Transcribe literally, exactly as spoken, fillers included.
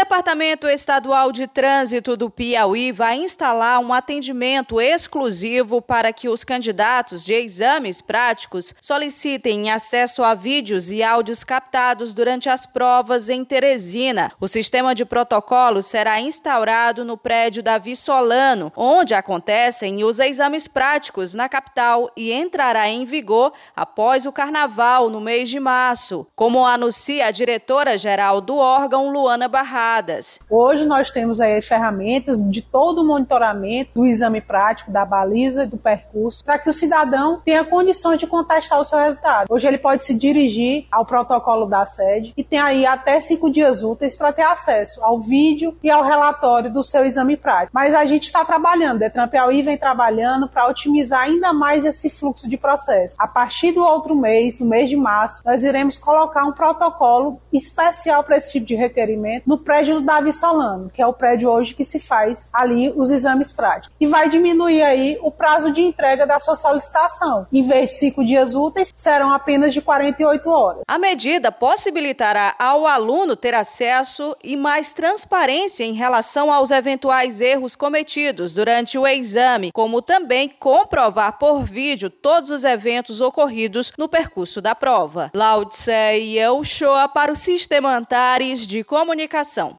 Departamento Estadual de Trânsito do Piauí vai instalar um atendimento exclusivo para que os candidatos de exames práticos solicitem acesso a vídeos e áudios captados durante as provas em Teresina. O sistema de protocolo será instaurado no prédio Davi Solano, onde acontecem os exames práticos na capital, e entrará em vigor após o Carnaval, no mês de março, como anuncia a diretora-geral do órgão, Luana Barradas. Hoje nós temos aí ferramentas de todo o monitoramento do exame prático, da baliza e do percurso, para que o cidadão tenha condições de contestar o seu resultado. Hoje ele pode se dirigir ao protocolo da sede e tem aí até cinco dias úteis para ter acesso ao vídeo e ao relatório do seu exame prático. Mas a gente está trabalhando, o Detran Piauí vem trabalhando para otimizar ainda mais esse fluxo de processo. A partir do outro mês, no mês de março, nós iremos colocar um protocolo especial para esse tipo de requerimento no prédio do Davi Solano, que é o prédio hoje que se faz ali os exames práticos. E vai diminuir aí o prazo de entrega da sua solicitação. Em vez de cinco dias úteis, serão apenas de quarenta e oito horas. A medida possibilitará ao aluno ter acesso e mais transparência em relação aos eventuais erros cometidos durante o exame, como também comprovar por vídeo todos os eventos ocorridos no percurso da prova. Laudicea Uchoa para o Sistema Antares de Comunicação.